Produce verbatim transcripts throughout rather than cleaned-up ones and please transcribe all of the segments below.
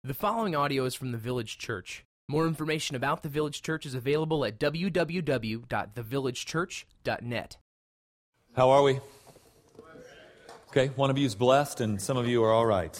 The following audio is from the Village Church. More information about the Village Church is available at w w w dot the village church dot net. How are we? Okay, one of you is blessed and some of you are all right.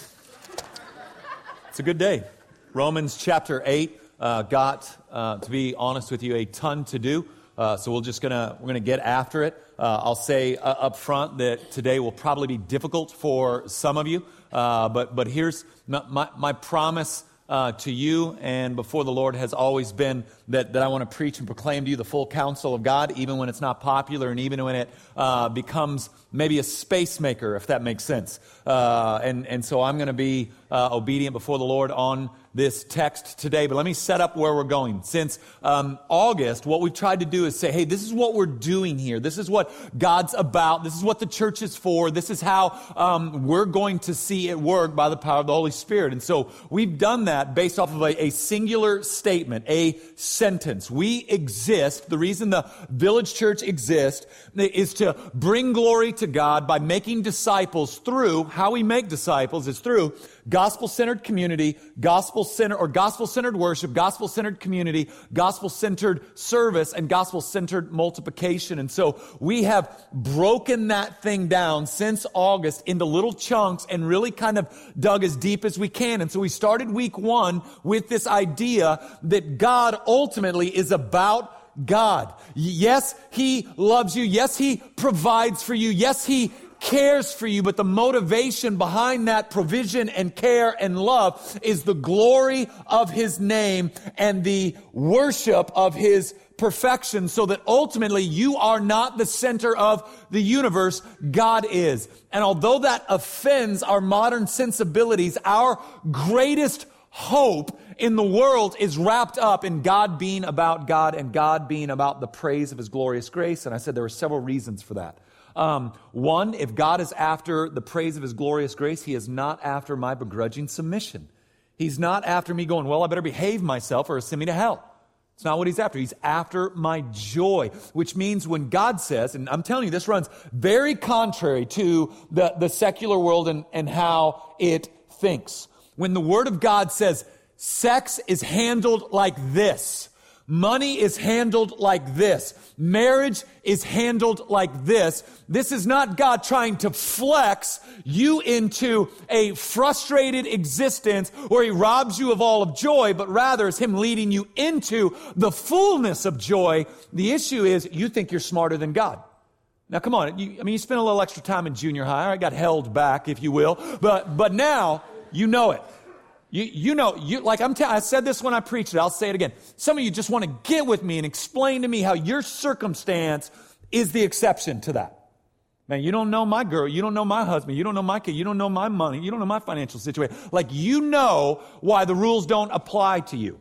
It's a good day. Romans chapter eight uh, got, uh, to be honest with you, a ton to do. Uh, so we're just gonna we're gonna get after it. Uh, I'll say uh, up front that today will probably be difficult for some of you. Uh, but but here's my my, my promise uh, to you and before the Lord has always been that, that I want to preach and proclaim to you the full counsel of God, even when it's not popular and even when it uh, becomes maybe a space maker, if that makes sense. Uh, and and so I'm going to be uh, obedient before the Lord on this text today. But let me set up where we're going. Since um, August, what we've tried to do is say, hey, this is what we're doing here. This is what God's about. This is what the church is for. This is how um, we're going to see it work by the power of the Holy Spirit. And so we've done that based off of a, a singular statement, a sentence. We exist. The reason the Village Church exists is to bring glory to God by making disciples through, how we make disciples is through gospel-centered community, gospel-centered or gospel-centered worship, gospel-centered community, gospel-centered service, and gospel-centered multiplication. And so we have broken that thing down since August into little chunks and really kind of dug as deep as we can. And so we started week one with this idea that God ultimately is about God. Yes, He loves you. Yes, He provides for you. Yes, He cares for you, but the motivation behind that provision and care and love is the glory of His name and the worship of His perfection, so that ultimately you are not the center of the universe, God is. And although that offends our modern sensibilities, our greatest hope in the world is wrapped up in God being about God and God being about the praise of His glorious grace. And I said there were several reasons for that. Um, one, if God is after the praise of His glorious grace, He is not after my begrudging submission. He's not after me going, well, I better behave myself or send me to hell. It's not what He's after. He's after my joy, which means when God says, and I'm telling you, this runs very contrary to the, the secular world and, and how it thinks. When the Word of God says, sex is handled like this, money is handled like this, marriage is handled like this, this is not God trying to flex you into a frustrated existence where He robs you of all of joy, but rather is Him leading you into the fullness of joy. The issue is you think you're smarter than God. Now, come on. You, I mean, you spent a little extra time in junior high. I got held back, if you will, but but now you know it. You, you know, you like I'm. T- I said this when I preached it. I'll say it again. Some of you just want to get with me and explain to me how your circumstance is the exception to that. Man, you don't know my girl. You don't know my husband. You don't know my kid. You don't know my money. You don't know my financial situation. Like, you know why the rules don't apply to you.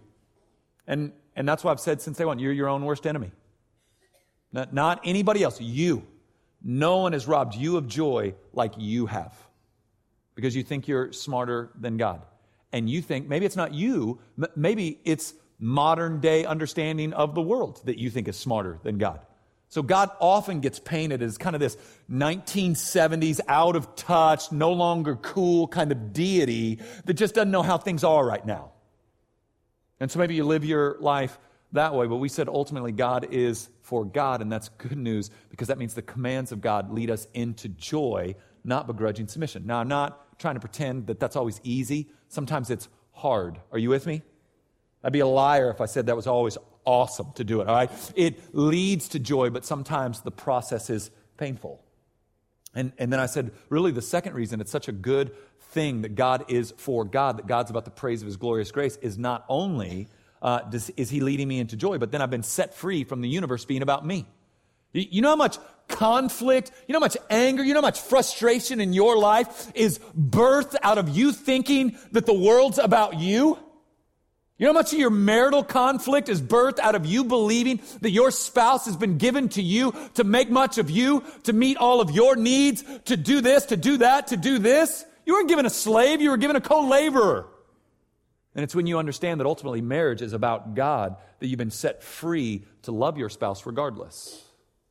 And and that's why I've said since day one, you're your own worst enemy. Not, not anybody else. You. No one has robbed you of joy like you have, because you think you're smarter than God. And you think, maybe it's not you, maybe it's modern day understanding of the world that you think is smarter than God. So God often gets painted as kind of this nineteen seventies, out of touch, no longer cool kind of deity that just doesn't know how things are right now. And so maybe you live your life that way, but we said ultimately God is for God, and that's good news, because that means the commands of God lead us into joy, not begrudging submission. Now, I'm not trying to pretend that that's always easy. Sometimes it's hard. Are you with me? I'd be a liar if I said that was always awesome to do it, all right? It leads to joy, but sometimes the process is painful. And, and then I said, really, the second reason it's such a good thing that God is for God, that God's about the praise of His glorious grace, is not only uh, does, is He leading me into joy, but then I've been set free from the universe being about me. You, you know how much conflict, you know how much anger, you know how much frustration in your life is birthed out of you thinking that the world's about you? You know how much of your marital conflict is birthed out of you believing that your spouse has been given to you to make much of you, to meet all of your needs, to do this, to do that, to do this? You weren't given a slave, you were given a co-laborer. And it's when you understand that ultimately marriage is about God that you've been set free to love your spouse regardless.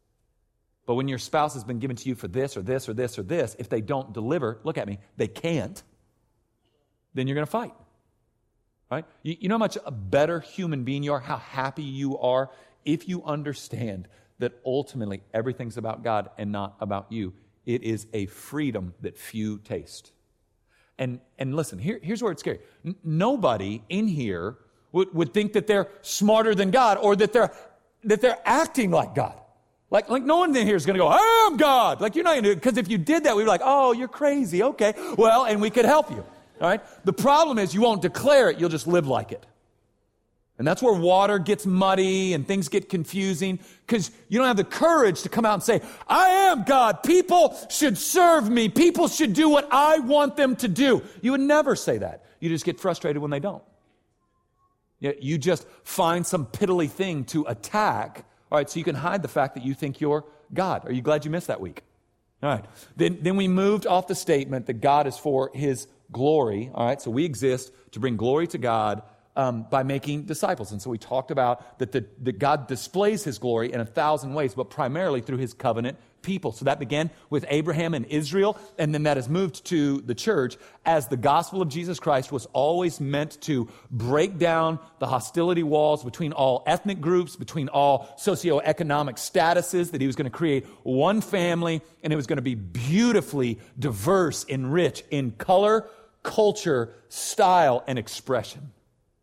But when your spouse has been given to you for this or this or this or this, if they don't deliver, look at me, they can't, then you're going to fight. right? You, you know how much a better human being you are, how happy you are if you understand that ultimately everything's about God and not about you. It is a freedom that few taste. And and listen, here, here's where it's scary. N- nobody in here would, would think that they're smarter than God or that they're that they're acting like God. Like, like no one in here is going to go, I am God. Like, you're not going to do it. Because if you did that, we'd be like, oh, you're crazy. Okay, well, and we could help you. All right? The problem is you won't declare it. You'll just live like it. And that's where water gets muddy and things get confusing because you don't have the courage to come out and say, I am God. People should serve me. People should do what I want them to do. You would never say that. You just get frustrated when they don't. You just find some piddly thing to attack. All right, so you can hide the fact that you think you're God. Are you glad you missed that week? All right. Then, then we moved off the statement that God is for His glory. All right, so we exist to bring glory to God um, by making disciples. And so we talked about that, the, that God displays His glory in a thousand ways, but primarily through His covenant people. So that began with Abraham and Israel, and then that has moved to the church as the gospel of Jesus Christ was always meant to break down the hostility walls between all ethnic groups, between all socioeconomic statuses, that He was going to create one family, and it was going to be beautifully diverse and rich in color, culture, style, and expression.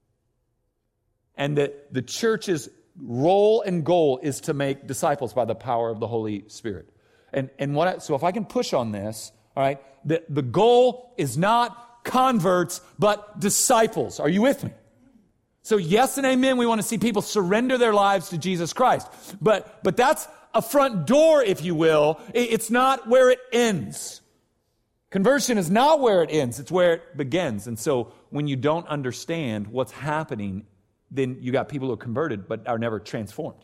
And that the church's role and goal is to make disciples by the power of the Holy Spirit. And and what I, so if I can push on this, all right, the, the goal is not converts, but disciples. Are you with me? So yes and amen, we want to see people surrender their lives to Jesus Christ. But but that's a front door, if you will. It, it's not where it ends. Conversion is not where it ends. It's where it begins. And so when you don't understand what's happening, then you got people who are converted but are never transformed.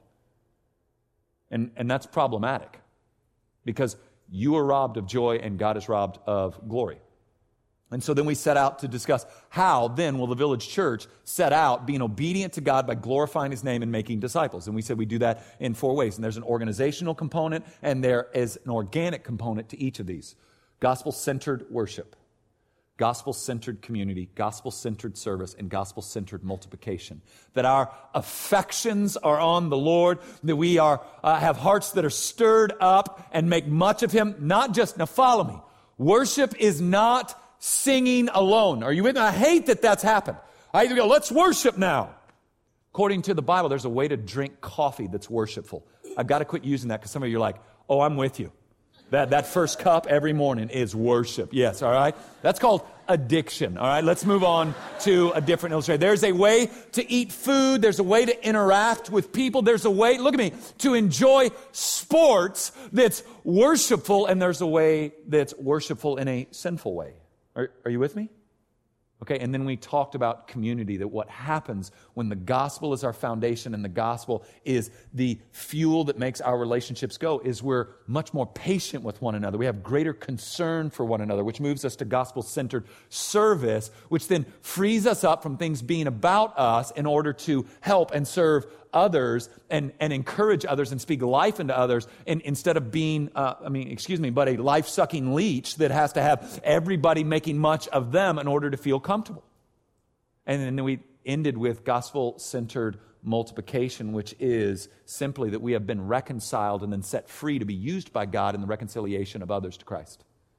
And, and that's problematic because you are robbed of joy and God is robbed of glory. And so then we set out to discuss how then will the Village Church set out being obedient to God by glorifying His name and making disciples. And we said we do that in four ways. And there's an organizational component and there is an organic component to each of these. Gospel-centered worship, gospel-centered community, gospel-centered service, and gospel-centered multiplication. That our affections are on the Lord, that we are uh, have hearts that are stirred up and make much of Him. Not just, now follow me, worship is not singing alone. Are you with me? I hate that that's happened. I either go, let's worship now. According to the Bible, there's a way to drink coffee that's worshipful. I've got to quit using that because some of you are like, oh, I'm with you. That that first cup every morning is worship. Yes, all right? That's called addiction, all right? Let's move on to a different illustration. There's a way to eat food. There's a way to interact with people. There's a way, look at me, to enjoy sports that's worshipful, and there's a way that's worshipful in a sinful way. Are, are you with me? Okay, and then we talked about community, that what happens when the gospel is our foundation and the gospel is the fuel that makes our relationships go is we're much more patient with one another. We have greater concern for one another, which moves us to gospel-centered service, which then frees us up from things being about us in order to help and serve others and, and encourage others and speak life into others and, instead of being, uh, I mean, excuse me, but a life-sucking leech that has to have everybody making much of them in order to feel comfortable. And then we ended with gospel-centered multiplication, which is simply that we have been reconciled and then set free to be used by God in the reconciliation of others to Christ.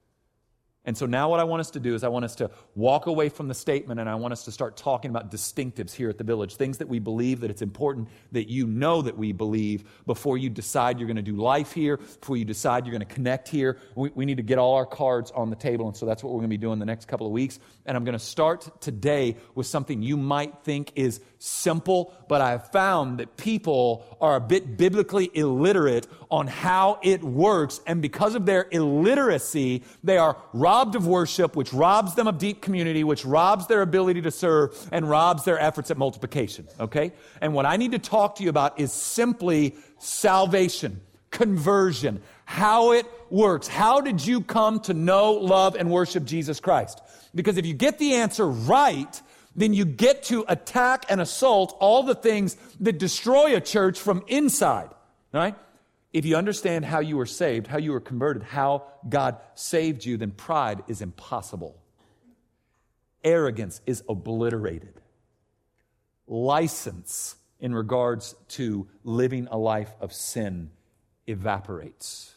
And so now what I want us to do is I want us to walk away from the statement and I want us to start talking about distinctives here at the Village, things that we believe that it's important that you know that we believe before you decide you're going to do life here, before you decide you're going to connect here. We, we need to get all our cards on the table, and so that's what we're going to be doing the next couple of weeks. And I'm going to start today with something you might think is simple, but I have found that people are a bit biblically illiterate on how it works, and because of their illiteracy, they are robbed of worship, which robs them of deep community, which robs their ability to serve, and robs their efforts at multiplication, okay? And what I need to talk to you about is simply salvation, conversion, how it works. How did you come to know, love, and worship Jesus Christ? Because if you get the answer right, then you get to attack and assault all the things that destroy a church from inside, all right? If you understand how you were saved, how you were converted, how God saved you, then pride is impossible. Arrogance is obliterated. license in regards to living a life of sin evaporates.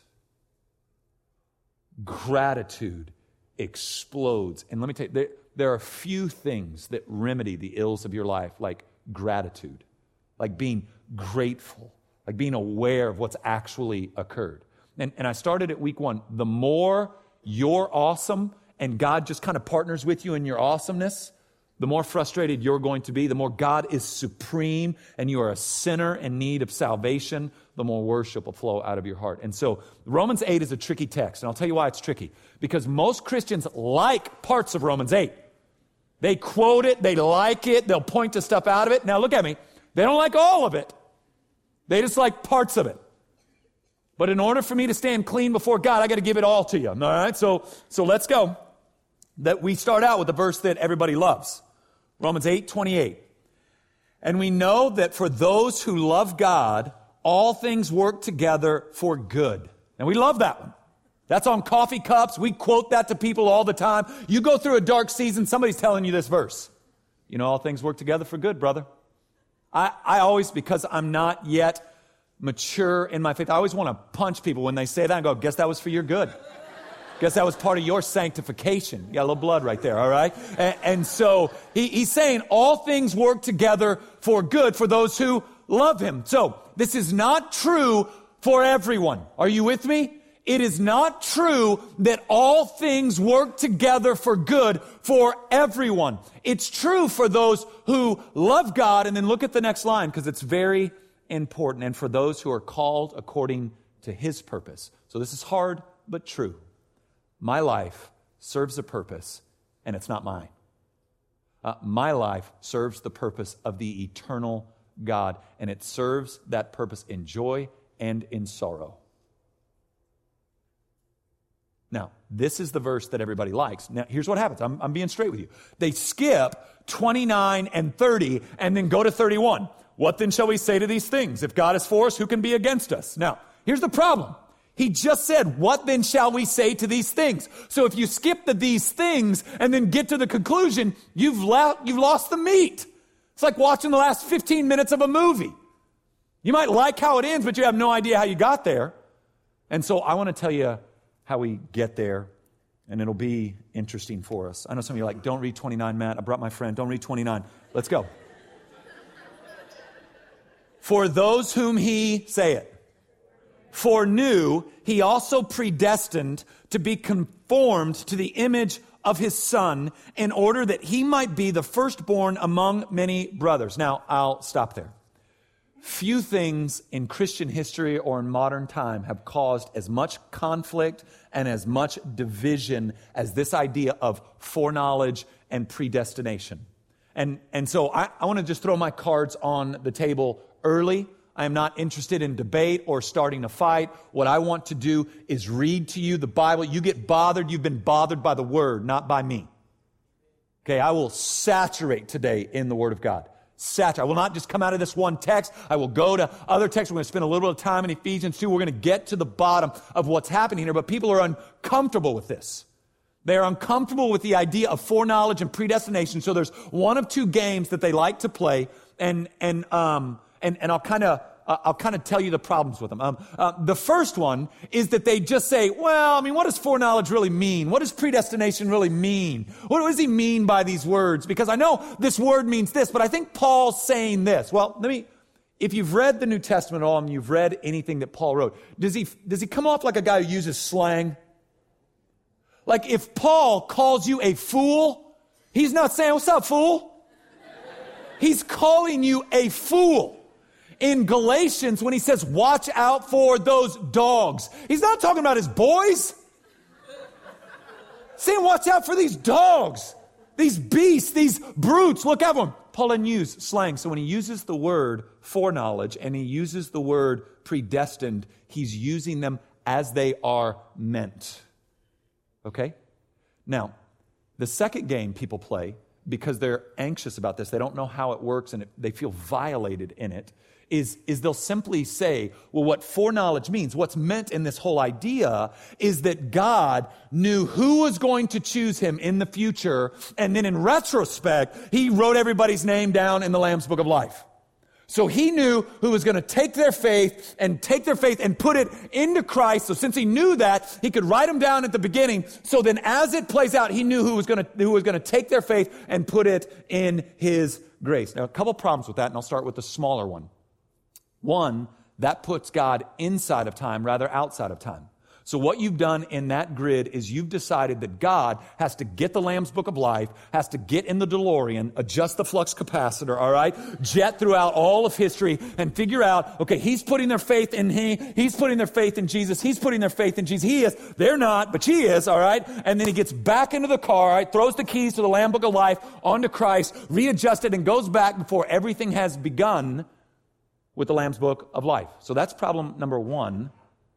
Gratitude explodes. And let me tell you, there, there are few things that remedy the ills of your life like gratitude, like being grateful, like being aware of what's actually occurred. And, and I started at week one. The more you're awesome and God just kind of partners with you in your awesomeness, the more frustrated you're going to be. The more God is supreme and you are a sinner in need of salvation, the more worship will flow out of your heart. And so Romans eight is a tricky text, and I'll tell you why it's tricky. Because most Christians like parts of Romans eight. They quote it, they like it, they'll point to stuff out of it. Now look at me. They don't like all of it. They just like parts of it. But in order for me to stand clean before God, I got to give it all to you. All right, so, so let's go. That we start out with the verse that everybody loves. Romans eight twenty-eight. And we know that for those who love God, all things work together for good. And we love that one. That's on coffee cups. We quote that to people all the time. You go through a dark season, somebody's telling you this verse. You know, all things work together for good, brother. I, I always, because I'm not yet mature in my faith, I always want to punch people when they say that and go, guess that was for your good. Guess that was part of your sanctification. You got a little blood right there, all right? And, and so he, he's saying all things work together for good for those who love him. So this is not true for everyone. Are you with me? It is not true that all things work together for good for everyone. It's true for those who love God. And then look at the next line because it's very important. And for those who are called according to his purpose. So this is hard but true. My life serves a purpose, and it's not mine. Uh, my life serves the purpose of the eternal God, and it serves that purpose in joy and in sorrow. Now, this is the verse that everybody likes. Now, here's what happens. I'm, I'm being straight with you. They skip twenty-nine and thirty and then go to thirty-one. What then shall we say to these things? If God is for us, who can be against us? Now, here's the problem. He just said, what then shall we say to these things? So if you skip the these things and then get to the conclusion, you've, la- you've lost the meat. It's like watching the last fifteen minutes of a movie. You might like how it ends, but you have no idea how you got there. And so I want to tell you how we get there, and it'll be interesting for us. I know some of you are like, don't read twenty-nine, Matt. I brought my friend. Don't read twenty-nine. Let's go. For those whom he, say it, foreknew, he also predestined to be conformed to the image of his Son in order that he might be the firstborn among many brothers. Now, I'll stop there. Few things in Christian history or in modern time have caused as much conflict and as much division as this idea of foreknowledge and predestination. And, and so I, I want to just throw my cards on the table early. I am not interested in debate or starting a fight. What I want to do is read to you the Bible. You get bothered, you've been bothered by the Word, not by me. Okay, I will saturate today in the Word of God. Saturate. I will not just come out of this one text. I will go to other texts. We're going to spend a little bit of time in Ephesians two. We're going to get to the bottom of what's happening here, but people are uncomfortable with this. They are uncomfortable with the idea of foreknowledge and predestination. So there's one of two games that they like to play, and and um and and I'll kind of uh, I'll kind of tell you the problems with them. Um, uh, the first one is that they just say, well, I mean, what does foreknowledge really mean? What does predestination really mean? What does he mean by these words? Because I know this word means this, but I think Paul's saying this. Well, let me. If you've read the New Testament at all, and you've read anything that Paul wrote, does he does he come off like a guy who uses slang? Like if Paul calls you a fool, he's not saying, what's up, fool? He's calling you a fool. In Galatians, when he says, watch out for those dogs, he's not talking about his boys. He's saying, watch out for these dogs, these beasts, these brutes. Look out for them. Paul didn't use slang. So when he uses the word foreknowledge and he uses the word predestined, he's using them as they are meant. Okay? Now, the second game people play because they're anxious about this, they don't know how it works, and it, they feel violated in it, is, is they'll simply say, well, what foreknowledge means, what's meant in this whole idea is that God knew who was going to choose him in the future, and then in retrospect, he wrote everybody's name down in the Lamb's Book of Life. So he knew who was going to take their faith and take their faith and put it into Christ. So since he knew that, he could write them down at the beginning. So then as it plays out, he knew who was going to, who was going to take their faith and put it in his grace. Now, a couple problems with that, and I'll start with the smaller one. One, that puts God inside of time rather outside of time. So what you've done in that grid is you've decided that God has to get the Lamb's Book of Life, has to get in the DeLorean, adjust the flux capacitor, all right, jet throughout all of history and figure out, okay, he's putting their faith in he, he's putting their faith in Jesus, he's putting their faith in Jesus. He is. They're not, but he is, all right? And then he gets back into the car, all right, throws the keys to the Lamb's Book of Life onto Christ, readjusted, and goes back before everything has begun with the Lamb's Book of Life. So that's problem number one.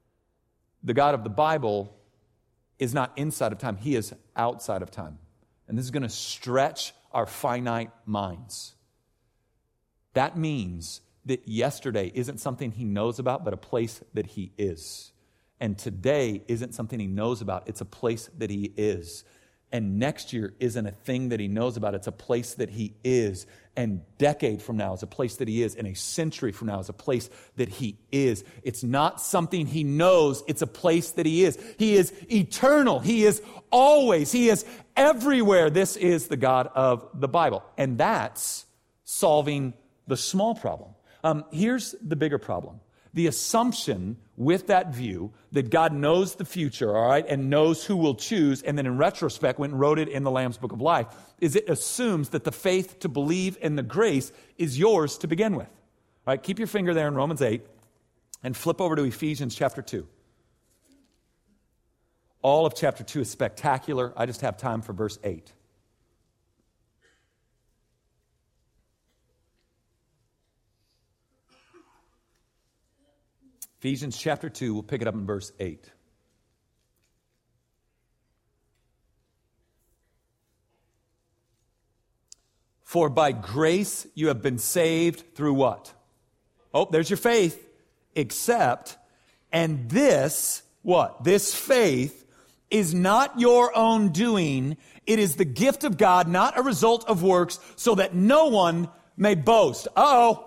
The God of the Bible is not inside of time. He is outside of time. And this is going to stretch our finite minds. That means that yesterday isn't something he knows about, but a place that he is. And today isn't something he knows about. It's a place that he is. And next year isn't a thing that he knows about. It's a place that he is. And decade from now is a place that he is. And a century from now is a place that he is. It's not something he knows. It's a place that he is. He is eternal. He is always. He is everywhere. This is the God of the Bible. And that's solving the small problem. Um, here's the bigger problem. The assumption with that view that God knows the future, all right, and knows who will choose, and then in retrospect went and wrote it in the Lamb's Book of Life, is it assumes that the faith to believe in the grace is yours to begin with. All right, keep your finger there in Romans eight and flip over to Ephesians chapter two. All of chapter two is spectacular. I just have time for verse eight. Ephesians chapter two, we'll pick it up in verse eight. For by grace you have been saved through what? Oh, there's your faith. Except, and this, what? This faith is not your own doing. It is the gift of God, not a result of works, so that no one may boast. Uh-oh.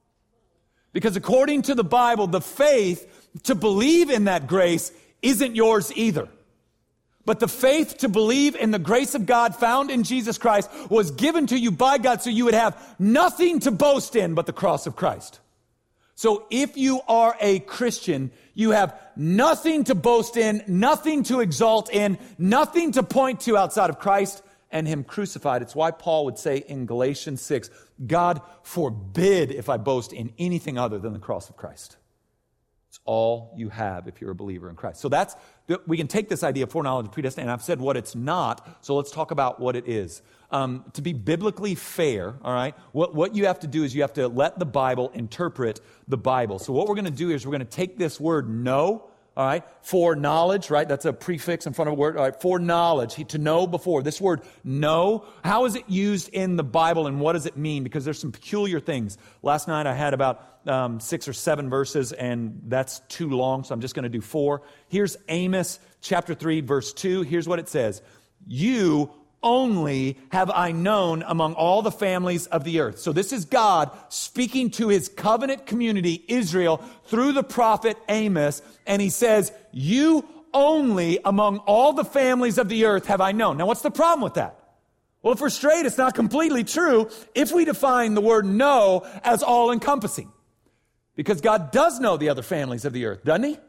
Because according to the Bible, the faith to believe in that grace isn't yours either. But the faith to believe in the grace of God found in Jesus Christ was given to you by God so you would have nothing to boast in but the cross of Christ. So if you are a Christian, you have nothing to boast in, nothing to exalt in, nothing to point to outside of Christ and him crucified. It's why Paul would say in Galatians six, God forbid if I boast in anything other than the cross of Christ. It's all you have if you're a believer in Christ. So that's, we can take this idea of foreknowledge and predestination, and I've said what it's not, so let's talk about what it is. Um, to be biblically fair, all right, what, what you have to do is you have to let the Bible interpret the Bible. So what we're going to do is we're going to take this word know, all right, for knowledge, right? That's a prefix in front of a word, all right, for knowledge, he, to know before. This word know, how is it used in the Bible and what does it mean? Because there's some peculiar things. Last night I had about um, six or seven verses and that's too long, so I'm just going to do four. Here's Amos chapter three, verse two. Here's what it says. You only have I known among all the families of the earth. So this is God speaking to his covenant community, Israel, through the prophet Amos. And he says, you only among all the families of the earth have I known. Now, what's the problem with that? Well, if we're straight, it's not completely true if we define the word know as all-encompassing. Because God does know the other families of the earth, doesn't he?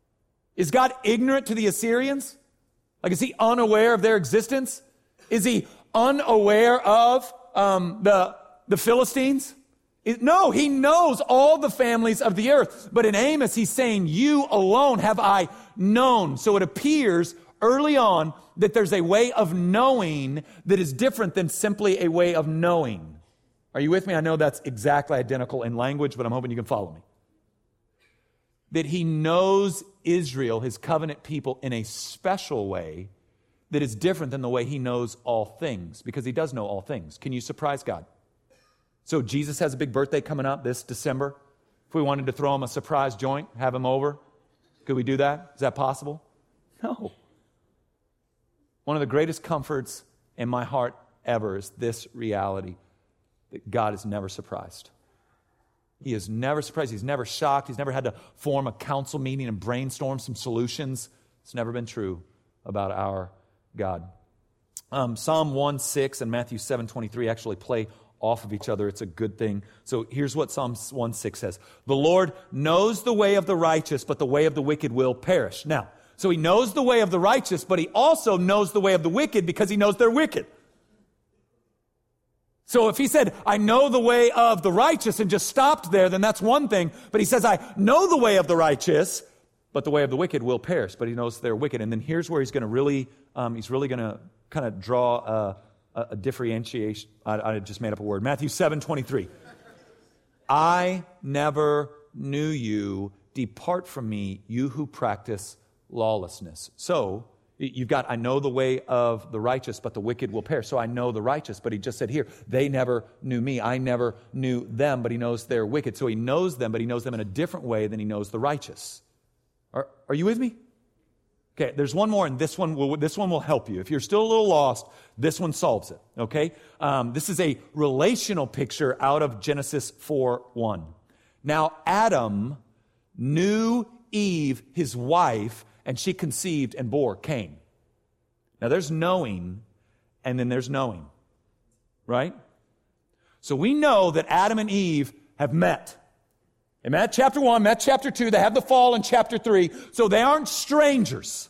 Is God ignorant to the Assyrians? Like, is he unaware of their existence? Is he unaware of um, the, the Philistines? It, no, he knows all the families of the earth. But in Amos, he's saying, you alone have I known. So it appears early on that there's a way of knowing that is different than simply a way of knowing. Are you with me? I know that's exactly identical in language, but I'm hoping you can follow me. That he knows Israel, his covenant people, in a special way that is different than the way he knows all things, because he does know all things. Can you surprise God? So Jesus has a big birthday coming up this December. If we wanted to throw him a surprise joint, have him over, could we do that? Is that possible? No. One of the greatest comforts in my heart ever is this reality, that God is never surprised. He is never surprised. He's never shocked. He's never had to form a council meeting and brainstorm some solutions. It's never been true about our God. Um, Psalm one six and Matthew seven twenty-three actually play off of each other. It's a good thing. So here's what Psalm one six says. The Lord knows the way of the righteous, but the way of the wicked will perish. Now, so he knows the way of the righteous, but he also knows the way of the wicked because he knows they're wicked. So if he said, I know the way of the righteous and just stopped there, then that's one thing. But he says, I know the way of the righteous, but the way of the wicked will perish. But he knows they're wicked. And then here's where he's going to really, um, he's really going to kind of draw a, a, a differentiation. I, I just made up a word. Matthew seven twenty-three. I never knew you. Depart from me, you who practice lawlessness. So you've got, I know the way of the righteous, but the wicked will perish. So I know the righteous, but he just said here, they never knew me. I never knew them, but he knows they're wicked. So he knows them, but he knows them in a different way than he knows the righteous. Are, are you with me? Okay, there's one more, and this one will, this one will help you. If you're still a little lost, this one solves it, okay? Um, this is a relational picture out of Genesis four one. Now, Adam knew Eve, his wife, and she conceived and bore Cain. Now, there's knowing, and then there's knowing, right? So we know that Adam and Eve have met. They met chapter one, met chapter two. They have the fall in chapter three. So they aren't strangers.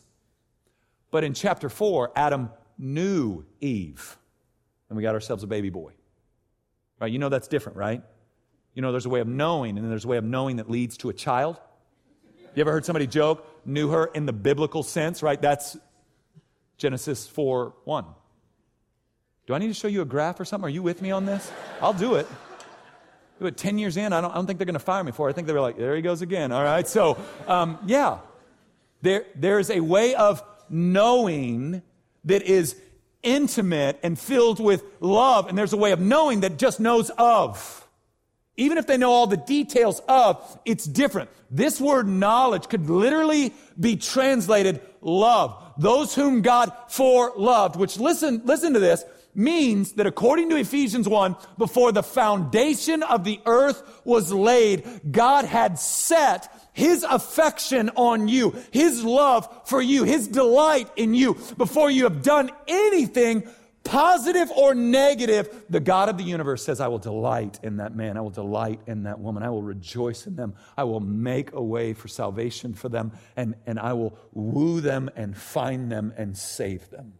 But in chapter four, Adam knew Eve. And we got ourselves a baby boy. Right? You know that's different, right? You know there's a way of knowing, and then there's a way of knowing that leads to a child. You ever heard somebody joke, knew her in the biblical sense, right? That's Genesis four one. Do I need to show you a graph or something? Are you with me on this? I'll do it. Do it ten years in, I don't, I don't think they're going to fire me for it. I think they're like, there he goes again. All right, so, um, yeah. There, there's a way of knowing that is intimate and filled with love, and there's a way of knowing that just knows of. Even if they know all the details of, it's different. This word knowledge could literally be translated love. Those whom God foreloved, which listen, listen to this, means that according to Ephesians one, before the foundation of the earth was laid, God had set His affection on you, His love for you, His delight in you. Before you have done anything positive or negative, the God of the universe says, I will delight in that man. I will delight in that woman. I will rejoice in them. I will make a way for salvation for them, and, and I will woo them and find them and save them.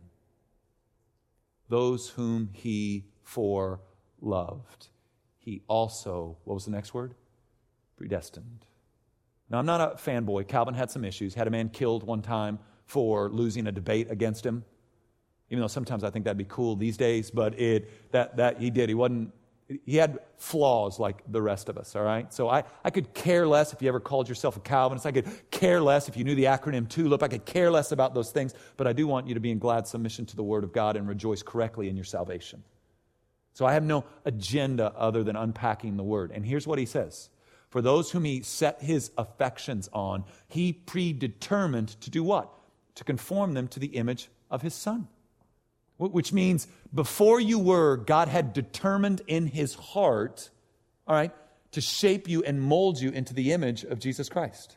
Those whom He foreloved, He also, what was the next word? Predestined. Now, I'm not a fanboy. Calvin had some issues. Had a man killed one time for losing a debate against him. Even though sometimes I think that'd be cool these days, but it that that he did. He wasn't. He had flaws like the rest of us. All right. So I I could care less if you ever called yourself a Calvinist. I could care less if you knew the acronym TULIP. I could care less about those things. But I do want you to be in glad submission to the Word of God and rejoice correctly in your salvation. So I have no agenda other than unpacking the Word. And here's what he says: for those whom He set His affections on, He predetermined to do what? To conform them to the image of His Son. Which means before you were, God had determined in His heart, all right, to shape you and mold you into the image of Jesus Christ.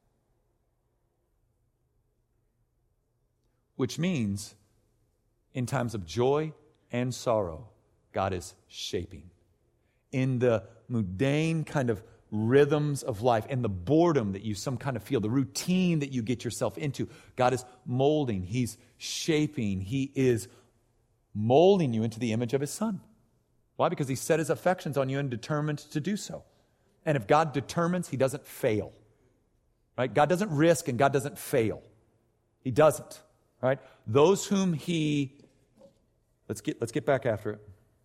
Which means in times of joy and sorrow, God is shaping. In the mundane kind of rhythms of life and the boredom that you some kind of feel, the routine that you get yourself into, God is molding. He's shaping. He is molding you into the image of His Son. Why? Because He set His affections on you and determined to do so. And if God determines, He doesn't fail. Right? God doesn't risk and God doesn't fail. He doesn't. Right? Those whom He, let's get, let's get back after it.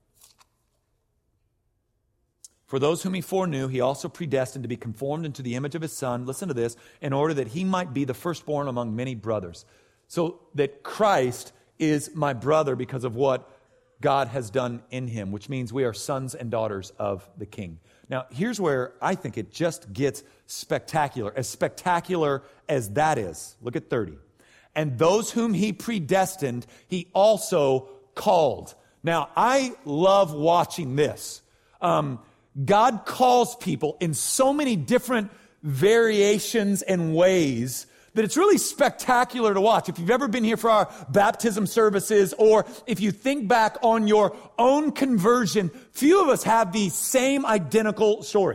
For those whom He foreknew, He also predestined to be conformed into the image of His Son, listen to this, in order that He might be the firstborn among many brothers. So that Christ is my brother because of what God has done in him, which means we are sons and daughters of the King. Now, here's where I think it just gets spectacular. As spectacular as that is, look at thirty. And those whom he predestined, he also called. Now, I love watching this. Um, God calls people in so many different variations and ways that it's really spectacular to watch. If you've ever been here for our baptism services, or if you think back on your own conversion, few of us have the same identical story.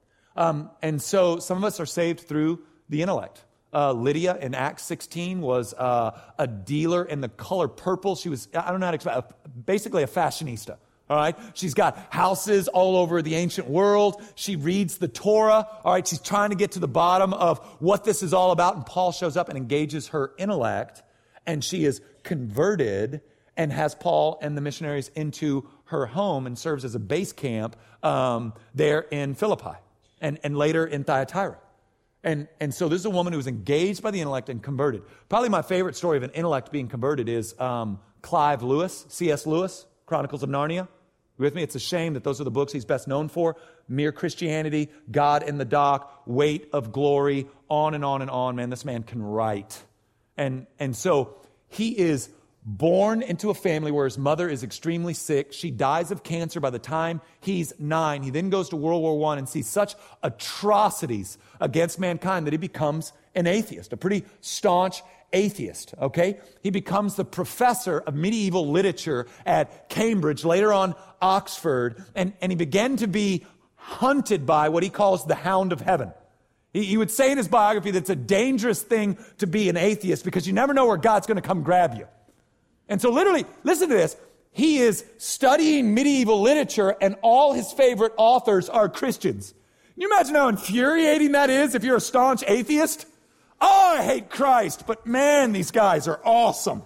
Um, and so some of us are saved through the intellect. Uh, Lydia in Acts sixteen was uh, a dealer in the color purple. She was, I don't know how to explain, basically a fashionista. All right. She's got houses all over the ancient world. She reads the Torah. All right. She's trying to get to the bottom of what this is all about. And Paul shows up and engages her intellect. And she is converted and has Paul and the missionaries into her home and serves as a base camp um, there in Philippi and, and later in Thyatira. And, and so this is a woman who was engaged by the intellect and converted. Probably my favorite story of an intellect being converted is um, Clive Lewis, C S Lewis, Chronicles of Narnia. You with me? It's a shame that those are the books he's best known for. Mere Christianity, God in the Dock, Weight of Glory, on and on and on. Man, this man can write. And, and so he is born into a family where his mother is extremely sick. She dies of cancer by the time he's nine. He then goes to World War One and sees such atrocities against mankind that he becomes an atheist, a pretty staunch atheist, okay? He becomes the professor of medieval literature at Cambridge, later on Oxford, and, and he began to be hunted by what he calls the hound of heaven. He, he would say in his biography that it's a dangerous thing to be an atheist because you never know where God's going to come grab you. And so literally, listen to this, he is studying medieval literature and all his favorite authors are Christians. Can you imagine how infuriating that is if you're a staunch atheist? Oh, I hate Christ, but man, these guys are awesome.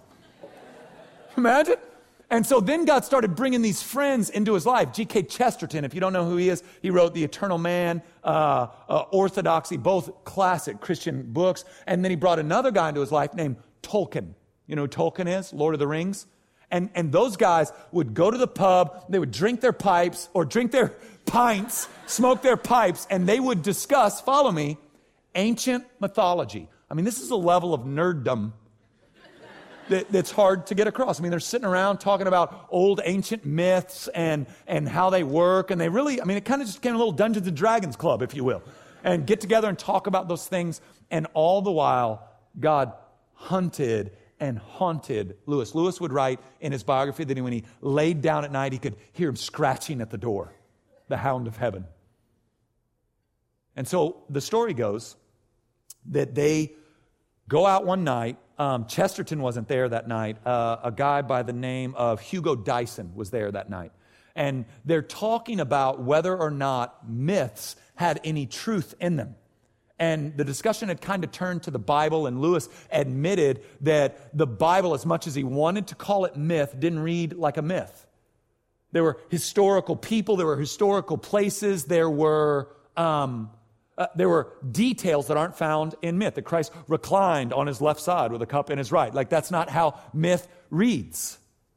Imagine? And so then God started bringing these friends into his life. G K Chesterton, if you don't know who he is, he wrote The Eternal Man, uh, uh, Orthodoxy, both classic Christian books. And then he brought another guy into his life named Tolkien. You know who Tolkien is? Lord of the Rings. And, and those guys would go to the pub, they would drink their pipes or drink their pints, smoke their pipes, and they would discuss, follow me, ancient mythology. I mean, this is a level of nerddom that, that's hard to get across. I mean, they're sitting around talking about old ancient myths and, and how they work. And they really, I mean, it kind of just became a little Dungeons and Dragons club, if you will. And get together and talk about those things. And all the while, God hunted and haunted Lewis. Lewis would write in his biography that when he laid down at night, he could hear him scratching at the door, the hound of heaven. And so the story goes that they go out one night. Um, Chesterton wasn't there that night. Uh, a guy by the name of Hugo Dyson was there that night. And they're talking about whether or not myths had any truth in them. And the discussion had kind of turned to the Bible, and Lewis admitted that the Bible, as much as he wanted to call it myth, didn't read like a myth. There were historical people, there were historical places, there were um, uh, there were details that aren't found in myth. That Christ reclined on his left side with a cup in his right. Like, that's not how myth reads.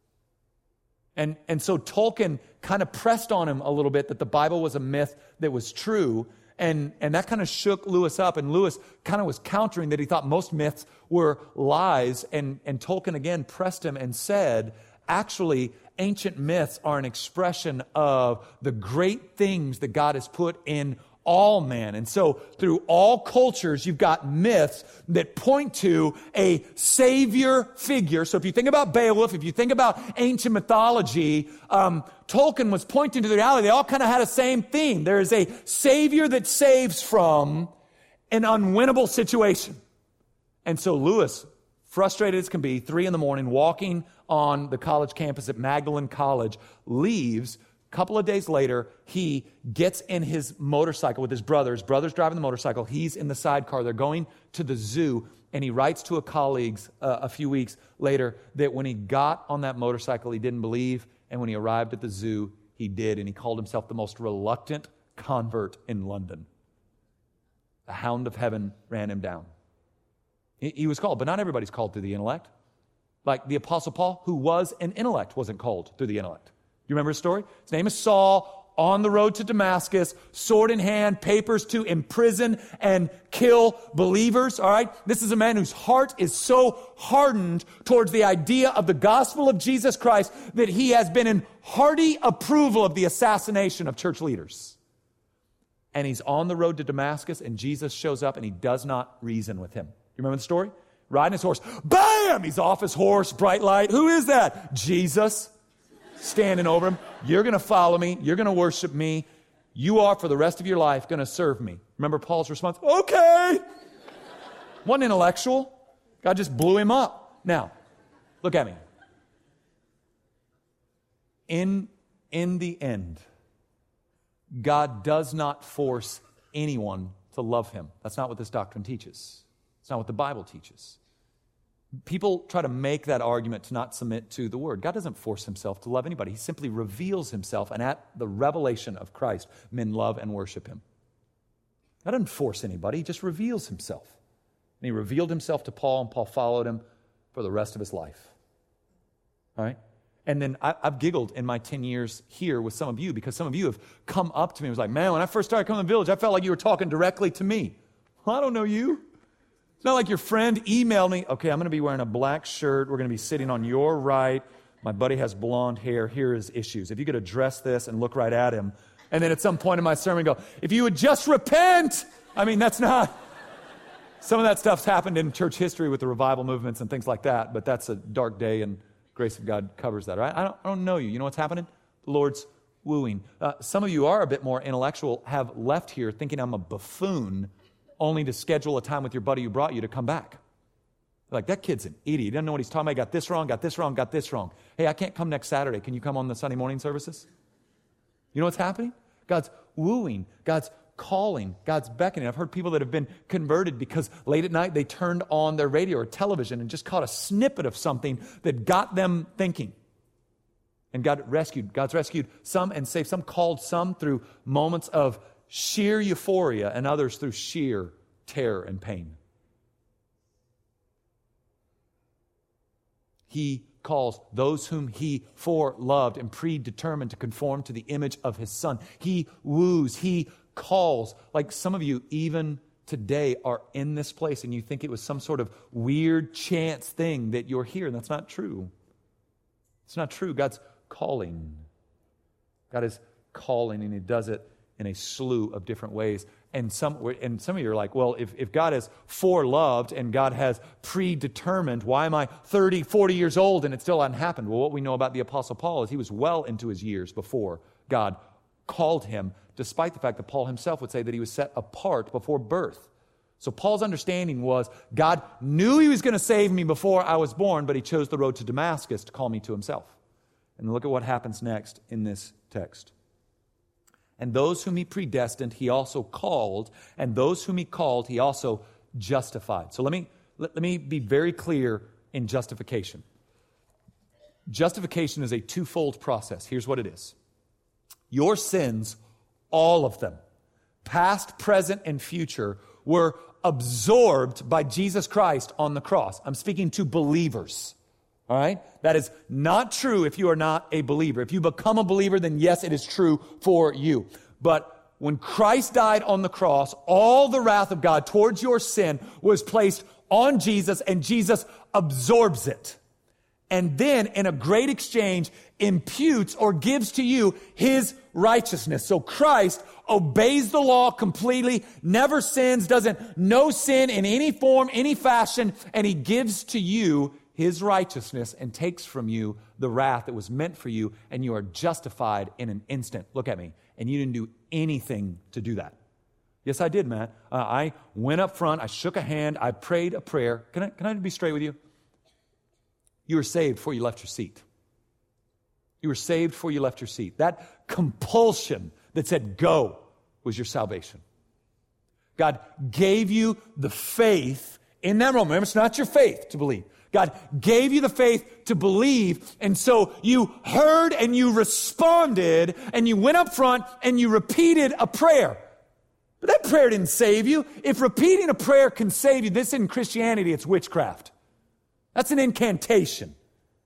And, and so Tolkien kind of pressed on him a little bit that the Bible was a myth that was true. And, and that kind of shook Lewis up. And Lewis kind of was countering that he thought most myths were lies. And, and Tolkien again pressed him and said, actually, ancient myths are an expression of the great things that God has put in all man. And so through all cultures, you've got myths that point to a savior figure. So if you think about Beowulf, if you think about ancient mythology, um, Tolkien was pointing to the reality. They all kind of had a same theme. There is a savior that saves from an unwinnable situation. And so Lewis, frustrated as can be, three in the morning, walking on the college campus at Magdalen College, leaves. A couple of days later, he gets in his motorcycle with his brother. His brother's driving the motorcycle. He's in the sidecar. They're going to the zoo. And he writes to a colleague uh, a few weeks later that when he got on that motorcycle, he didn't believe. And when he arrived at the zoo, he did. And he called himself the most reluctant convert in London. The hound of heaven ran him down. He, he was called, but not everybody's called through the intellect. Like the Apostle Paul, who was an intellect, wasn't called through the intellect. You remember his story? His name is Saul, on the road to Damascus, sword in hand, papers to imprison and kill believers, all right? This is a man whose heart is so hardened towards the idea of the gospel of Jesus Christ that he has been in hearty approval of the assassination of church leaders. And he's on the road to Damascus, and Jesus shows up, and he does not reason with him. You remember the story? Riding his horse. Bam! He's off his horse, bright light. Who is that? Jesus. Standing over him. You're going to follow me. You're going to worship me. You are, for the rest of your life, going to serve me. Remember Paul's response? Okay. Wasn't intellectual. God just blew him up. Now, look at me. In, in the end, God does not force anyone to love him. That's not what this doctrine teaches. It's not what the Bible teaches. People try to make that argument to not submit to the Word. God doesn't force himself to love anybody. He simply reveals himself, and at the revelation of Christ, men love and worship him. God doesn't force anybody. He just reveals himself. And he revealed himself to Paul, and Paul followed him for the rest of his life. All right? And then I, I've giggled in my ten years here with some of you, because some of you have come up to me and was like, man, when I first started coming to the Village, I felt like you were talking directly to me. Well, I don't know you. It's not like your friend emailed me, okay, I'm going to be wearing a black shirt. We're going to be sitting on your right. My buddy has blonde hair. Here are his issues. If you could address this and look right at him. And then at some point in my sermon go, if you would just repent. I mean, that's not. Some of that stuff's happened in church history with the revival movements and things like that. But that's a dark day, and grace of God covers that, right? I don't, I don't know you. You know what's happening? The Lord's wooing. Uh, some of you are a bit more intellectual, have left here thinking I'm a buffoon, only to schedule a time with your buddy who brought you to come back. Like, that kid's an idiot. He doesn't know what he's talking about. I got this wrong, got this wrong, got this wrong. Hey, I can't come next Saturday. Can you come on the Sunday morning services? You know what's happening? God's wooing. God's calling. God's beckoning. I've heard people that have been converted because late at night they turned on their radio or television and just caught a snippet of something that got them thinking. And God rescued. God's rescued some and saved some, called some through moments of sheer euphoria, and others through sheer terror and pain. He calls those whom he foreloved and predetermined to conform to the image of his Son. He woos, he calls. Like some of you, even today, are in this place and you think it was some sort of weird chance thing that you're here, and that's not true. It's not true. God's calling. God is calling, and he does it in a slew of different ways. And some and some of you are like, well, if, if God has foreloved and God has predetermined, why am I thirty, forty years old and it still hadn't happened? Well, what we know about the Apostle Paul is he was well into his years before God called him, despite the fact that Paul himself would say that he was set apart before birth. So Paul's understanding was, God knew he was going to save me before I was born, but he chose the road to Damascus to call me to himself. And look at what happens next in this text. And those whom he predestined, he also called. And those whom he called, he also justified. So let me, let, let me be very clear in justification. Justification is a twofold process. Here's what it is. Your sins, all of them, past, present, and future, were absorbed by Jesus Christ on the cross. I'm speaking to believers. All right? That is not true if you are not a believer. If you become a believer, then yes, it is true for you. But when Christ died on the cross, all the wrath of God towards your sin was placed on Jesus, and Jesus absorbs it. And then, in a great exchange, imputes or gives to you his righteousness. So Christ obeys the law completely, never sins, doesn't know sin in any form, any fashion, and he gives to you his righteousness and takes from you the wrath that was meant for you, and you are justified in an instant. Look at me. And you didn't do anything to do that. Yes, I did, Matt. Uh, I went up front. I shook a hand. I prayed a prayer. Can I, can I be straight with you? You were saved before you left your seat. You were saved before you left your seat. That compulsion that said go was your salvation. God gave you the faith in that moment. Remember, it's not your faith to believe. God gave you the faith to believe, and so you heard and you responded, and you went up front and you repeated a prayer. But that prayer didn't save you. If repeating a prayer can save you, this in Christianity, it's witchcraft. That's an incantation.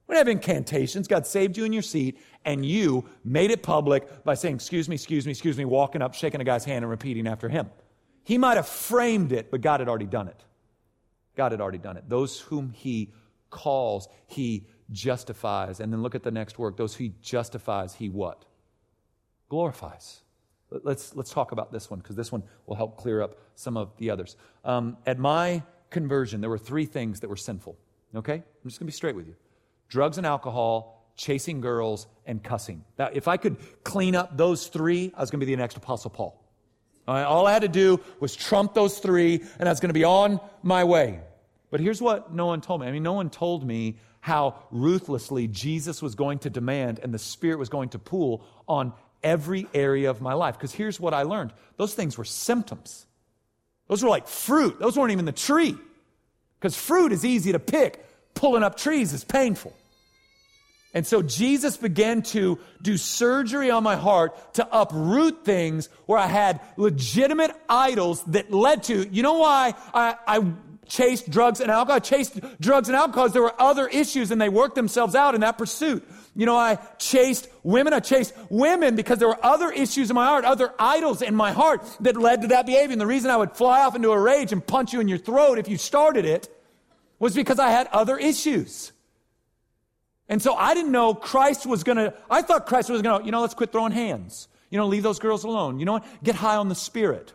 We don't have incantations. God saved you in your seat, and you made it public by saying, excuse me, excuse me, excuse me, walking up, shaking a guy's hand, and repeating after him. He might have framed it, but God had already done it. God had already done it. Those whom he calls, he justifies. And then look at the next word. Those who he justifies, he what? Glorifies. Let's, let's talk about this one, because this one will help clear up some of the others. Um, at my conversion, there were three things that were sinful. Okay? I'm just going to be straight with you. Drugs and alcohol, chasing girls, and cussing. Now, if I could clean up those three, I was going to be the next Apostle Paul. All right, all I had to do was trump those three, and I was going to be on my way. But here's what no one told me. I mean, no one told me how ruthlessly Jesus was going to demand and the Spirit was going to pull on every area of my life. Because here's what I learned. Those things were symptoms. Those were like fruit. Those weren't even the tree. Because fruit is easy to pick. Pulling up trees is painful. And so Jesus began to do surgery on my heart to uproot things where I had legitimate idols that led to, you know why I, I chased drugs and alcohol? I chased drugs and alcohol because there were other issues and they worked themselves out in that pursuit. You know, I chased women. I chased women because there were other issues in my heart, other idols in my heart that led to that behavior. And the reason I would fly off into a rage and punch you in your throat if you started it was because I had other issues. And so I didn't know Christ was going to, I thought Christ was going to, you know, let's quit throwing hands. You know, leave those girls alone. You know what? Get high on the Spirit.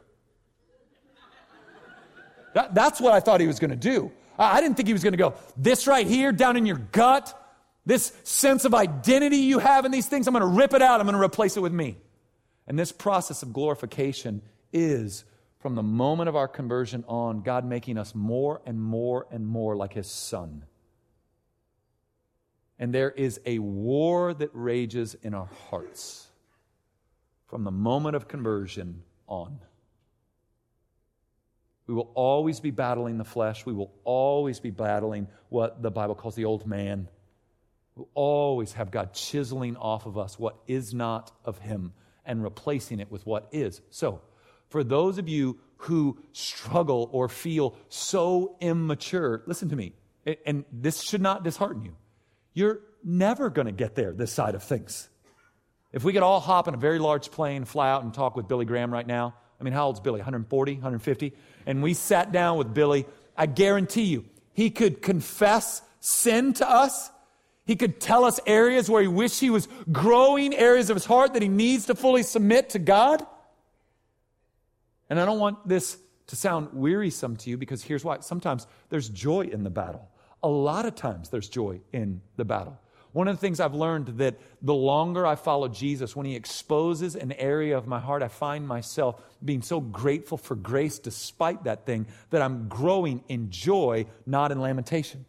That, that's what I thought he was going to do. I, I didn't think he was going to go, this right here down in your gut, this sense of identity you have in these things, I'm going to rip it out. I'm going to replace it with me. And this process of glorification is from the moment of our conversion on, God making us more and more and more like his Son. And there is a war that rages in our hearts from the moment of conversion on. We will always be battling the flesh. We will always be battling what the Bible calls the old man. We'll always have God chiseling off of us what is not of him and replacing it with what is. So, for those of you who struggle or feel so immature, listen to me, and this should not dishearten you. You're never going to get there this side of things. If we could all hop in a very large plane, fly out and talk with Billy Graham right now, I mean, how old's Billy? one forty, one fifty? And we sat down with Billy, I guarantee you, he could confess sin to us. He could tell us areas where he wished he was growing, areas of his heart that he needs to fully submit to God. And I don't want this to sound wearisome to you, because here's why. Sometimes there's joy in the battle. A lot of times there's joy in the battle. One of the things I've learned that the longer I follow Jesus, when he exposes an area of my heart, I find myself being so grateful for grace despite that thing, that I'm growing in joy, not in lamentation.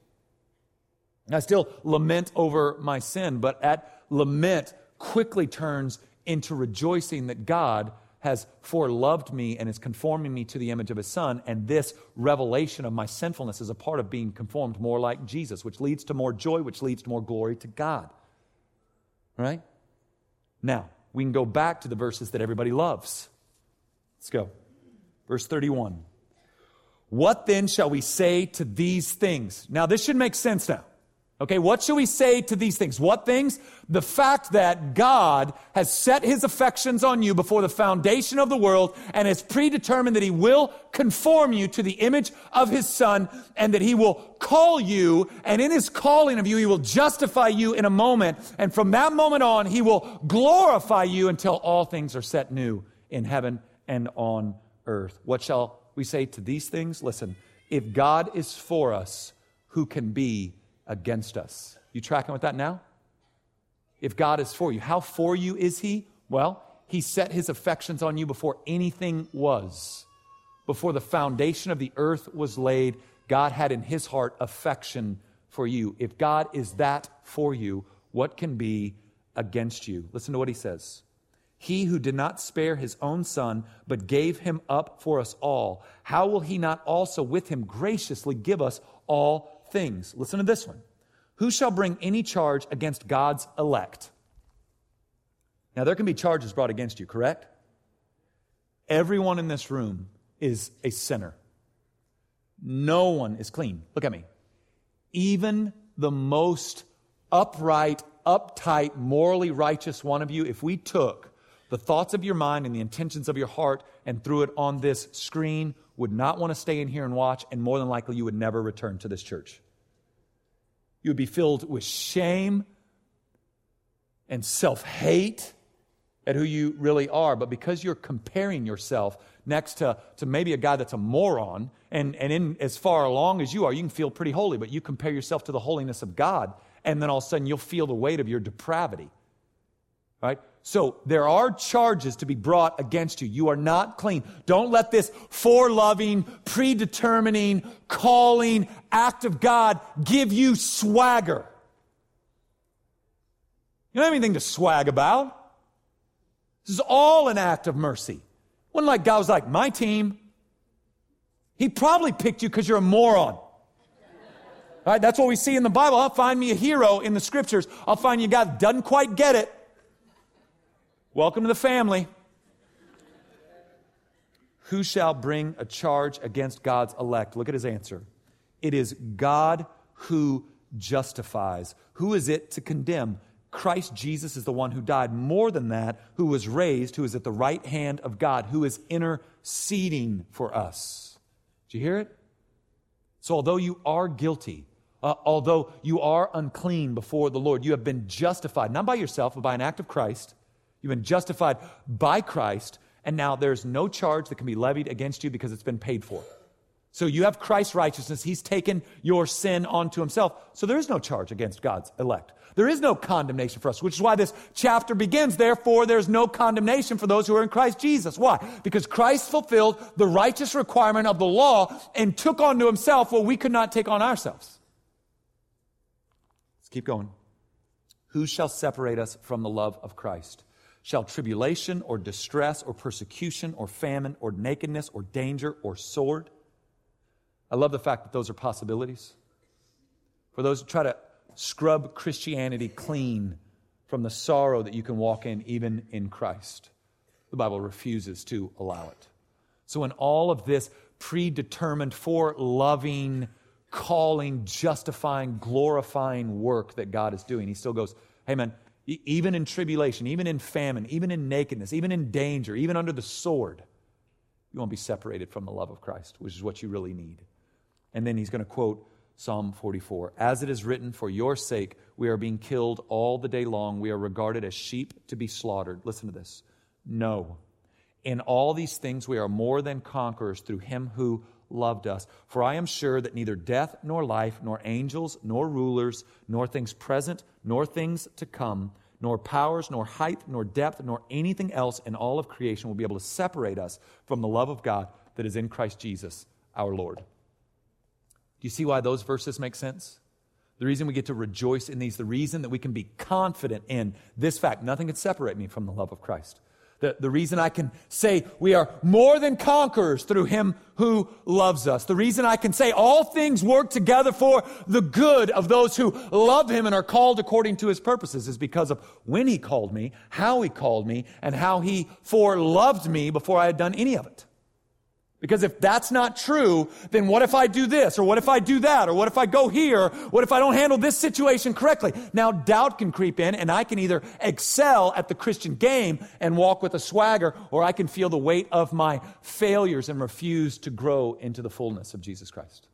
I still lament over my sin, but that lament quickly turns into rejoicing that God has foreloved me and is conforming me to the image of his Son, and this revelation of my sinfulness is a part of being conformed more like Jesus, which leads to more joy, which leads to more glory to God. All right? Now, we can go back to the verses that everybody loves. Let's go. Verse thirty-one. What then shall we say to these things? Now, this should make sense now. Okay, what shall we say to these things? What things? The fact that God has set his affections on you before the foundation of the world and has predetermined that he will conform you to the image of his Son, and that he will call you, and in his calling of you, he will justify you in a moment. And from that moment on, he will glorify you until all things are set new in heaven and on earth. What shall we say to these things? Listen, if God is for us, who can be against us? You tracking with that now? If God is for you, how for you is he? Well, he set his affections on you before anything was. Before the foundation of the earth was laid, God had in his heart affection for you. If God is that for you, what can be against you? Listen to what he says. He who did not spare his own Son, but gave him up for us all, how will he not also with him graciously give us all things? Listen to this one. Who shall bring any charge against God's elect? Now, there can be charges brought against you, correct? Everyone in this room is a sinner. No one is clean. Look at me. Even the most upright, uptight, morally righteous one of you, if we took the thoughts of your mind and the intentions of your heart and threw it on this screen, would not want to stay in here and watch, and more than likely you would never return to this church. You would be filled with shame and self-hate at who you really are. But because you're comparing yourself next to, to maybe a guy that's a moron, and, and in as far along as you are, you can feel pretty holy, but you compare yourself to the holiness of God, and then all of a sudden you'll feel the weight of your depravity. Right? So there are charges to be brought against you. You are not clean. Don't let this foreloving, predetermining, calling act of God give you swagger. You don't have anything to swag about. This is all an act of mercy. It wasn't like God was like, my team. He probably picked you because you're a moron. All right, that's what we see in the Bible. I'll find me a hero in the scriptures. I'll find you a guy that doesn't quite get it. Welcome to the family. Who shall bring a charge against God's elect? Look at his answer. It is God who justifies. Who is it to condemn? Christ Jesus is the one who died. More than that, who was raised, who is at the right hand of God, who is interceding for us. Did you hear it? So although you are guilty, uh, although you are unclean before the Lord, you have been justified, not by yourself, but by an act of Christ. You've been justified by Christ, and now there's no charge that can be levied against you because it's been paid for. So you have Christ's righteousness. He's taken your sin onto himself. So there is no charge against God's elect. There is no condemnation for us, which is why this chapter begins. Therefore, there's no condemnation for those who are in Christ Jesus. Why? Because Christ fulfilled the righteous requirement of the law and took onto himself what we could not take on ourselves. Let's keep going. Who shall separate us from the love of Christ? Shall tribulation or distress or persecution or famine or nakedness or danger or sword? I love the fact that those are possibilities. For those who try to scrub Christianity clean from the sorrow that you can walk in even in Christ, the Bible refuses to allow it. So in all of this predetermined, for loving, calling, justifying, glorifying work that God is doing, he still goes, hey man, even in tribulation, even in famine, even in nakedness, even in danger, even under the sword, you won't be separated from the love of Christ, which is what you really need. And then he's going to quote Psalm forty-four. As it is written, for your sake, we are being killed all the day long. We are regarded as sheep to be slaughtered. Listen to this. No, in all these things we are more than conquerors through him who loved us. For I am sure that neither death nor life, nor angels, nor rulers, nor things present, nor things to come, nor powers, nor height, nor depth, nor anything else in all of creation will be able to separate us from the love of God that is in Christ Jesus, our Lord. Do you see why those verses make sense? The reason we get to rejoice in these, the reason that we can be confident in this fact, nothing can separate me from the love of Christ. The, the reason I can say we are more than conquerors through him who loves us. The reason I can say all things work together for the good of those who love him and are called according to his purposes is because of when he called me, how he called me, and how he foreloved me before I had done any of it. Because if that's not true, then what if I do this? Or what if I do that? Or what if I go here? What if I don't handle this situation correctly? Now doubt can creep in, and I can either excel at the Christian game and walk with a swagger, or I can feel the weight of my failures and refuse to grow into the fullness of Jesus Christ.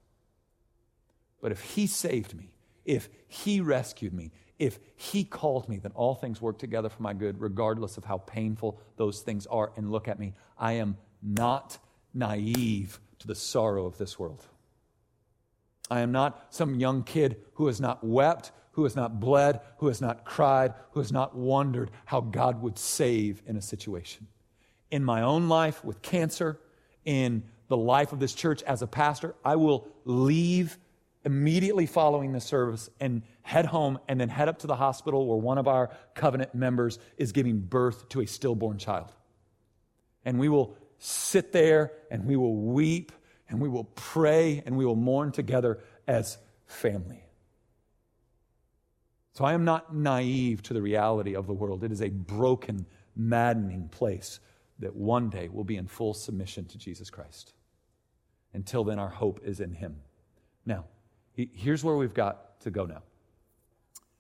But if he saved me, if he rescued me, if he called me, then all things work together for my good, regardless of how painful those things are. And look at me, I am not naive to the sorrow of this world. I am not some young kid who has not wept, who has not bled, who has not cried, who has not wondered how God would save in a situation. In my own life with cancer, in the life of this church as a pastor, I will leave immediately following the service and head home and then head up to the hospital where one of our covenant members is giving birth to a stillborn child. And we will sit there and we will weep and we will pray and we will mourn together as family. So I am not naive to the reality of the world. It is a broken, maddening place that one day will be in full submission to Jesus Christ. Until then, our hope is in him. Now, here's where we've got to go now.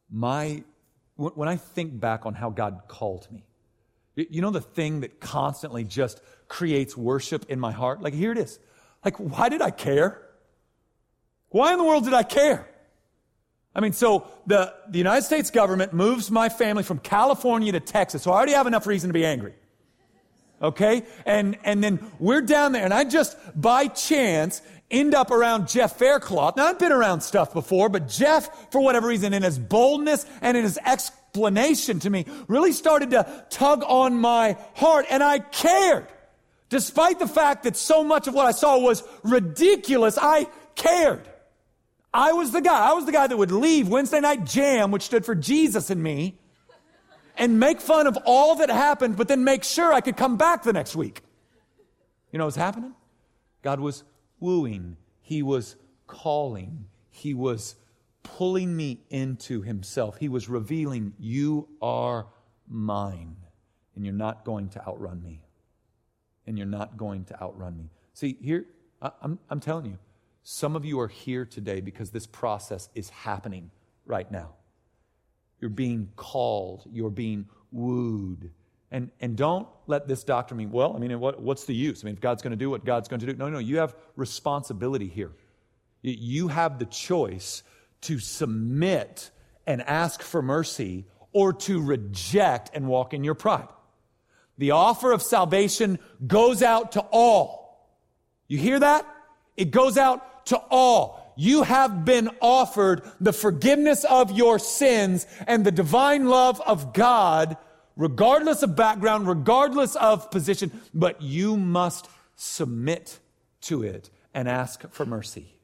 my, when I think back on how God called me, you know the thing that constantly just creates worship in my heart? Like, here it is. Like, why did I care? Why in the world did I care? I mean, so the, the United States government moves my family from California to Texas, so I already have enough reason to be angry. Okay? And, and then we're down there, and I just, by chance, end up around Jeff Faircloth. Now, I've been around stuff before, but Jeff, for whatever reason, in his boldness and in his explanation to me, really started to tug on my heart, and I cared. Despite the fact that so much of what I saw was ridiculous, I cared. I was the guy. I was the guy that would leave Wednesday Night Jam, which stood for Jesus and me, and make fun of all that happened, but then make sure I could come back the next week. You know what's happening? God was wooing. He was calling. He was pulling me into himself. He was revealing, you are mine, and you're not going to outrun me. And you're not going to outrun me. See, here, I, I'm, I'm telling you, some of you are here today because this process is happening right now. You're being called. You're being wooed. And, and don't let this doctrine mean, well, I mean, what, what's the use? I mean, if God's going to do what God's going to do. No, no, you have responsibility here. You have the choice to submit and ask for mercy or to reject and walk in your pride. The offer of salvation goes out to all. You hear that? It goes out to all. You have been offered the forgiveness of your sins and the divine love of God, regardless of background, regardless of position, but you must submit to it and ask for mercy.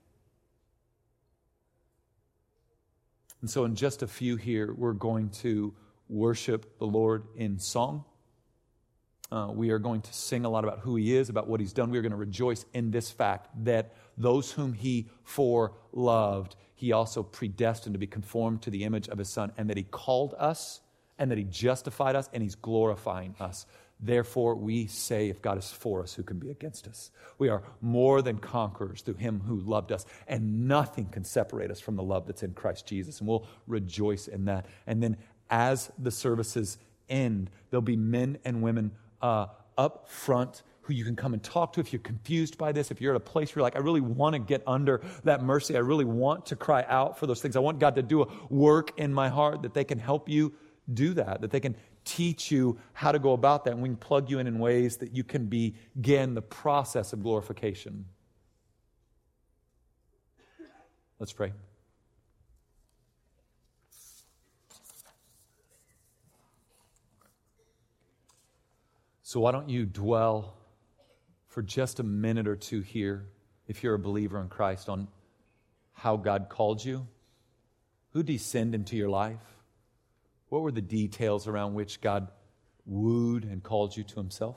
And so in just a few here, we're going to worship the Lord in song. Uh, we are going to sing a lot about who he is, about what he's done. We are going to rejoice in this fact that those whom he foreloved, he also predestined to be conformed to the image of his Son, and that he called us, and that he justified us, and he's glorifying us. Therefore, we say, if God is for us, who can be against us? We are more than conquerors through him who loved us, and nothing can separate us from the love that's in Christ Jesus, and we'll rejoice in that. And then as the services end, there'll be men and women Uh, up front who you can come and talk to if you're confused by this, if you're at a place where you're like, I really want to get under that mercy. I really want to cry out for those things. I want God to do a work in my heart, that they can help you do that, that they can teach you how to go about that, and we can plug you in in ways that you can begin the process of glorification. Let's pray. So why don't you dwell for just a minute or two here, if you're a believer in Christ, on how God called you? Who descended into your life? What were the details around which God wooed and called you to himself?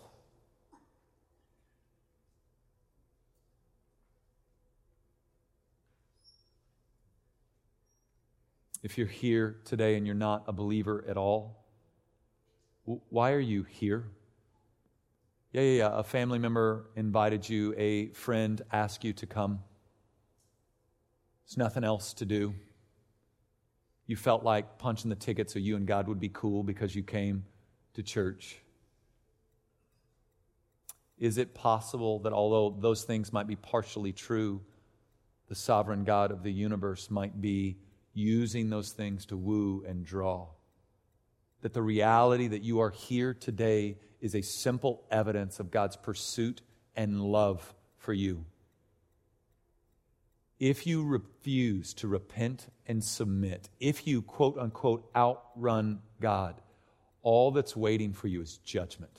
If you're here today and you're not a believer at all, why are you here? Yeah, yeah, yeah. A family member invited you, a friend asked you to come. There's nothing else to do. You felt like punching the ticket so you and God would be cool because you came to church. Is it possible that although those things might be partially true, the sovereign God of the universe might be using those things to woo and draw? That the reality that you are here today is a simple evidence of God's pursuit and love for you. If you refuse to repent and submit, if you, quote unquote, outrun God, all that's waiting for you is judgment.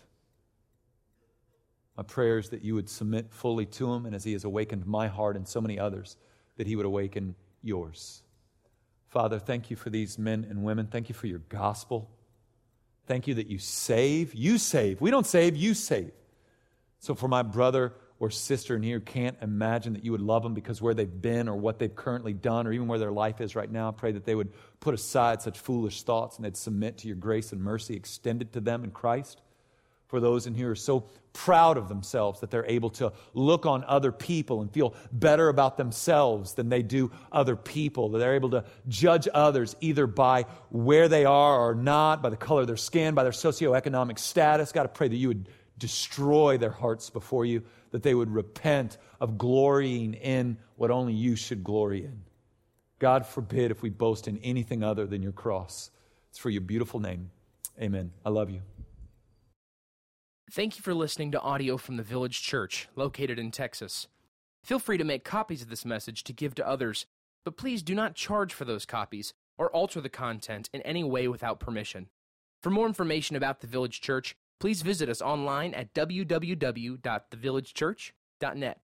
My prayer is that you would submit fully to him, and as he has awakened my heart and so many others, that he would awaken yours. Father, thank you for these men and women. Thank you for your gospel. Thank you that you save. You save. We don't save, you save. So for my brother or sister in here who can't imagine that you would love them because where they've been or what they've currently done or even where their life is right now, I pray that they would put aside such foolish thoughts and they'd submit to your grace and mercy extended to them in Christ. for those in here who are so proud of themselves that they're able to look on other people and feel better about themselves than they do other people, that they're able to judge others either by where they are or not, by the color of their skin, by their socioeconomic status. God, I pray that you would destroy their hearts before you, that they would repent of glorying in what only you should glory in. God forbid if we boast in anything other than your cross. It's for your beautiful name. Amen. I love you. Thank you for listening to audio from the Village Church, located in Texas. Feel free to make copies of this message to give to others, but please do not charge for those copies or alter the content in any way without permission. For more information about the Village Church, please visit us online at w w w dot the village church dot net.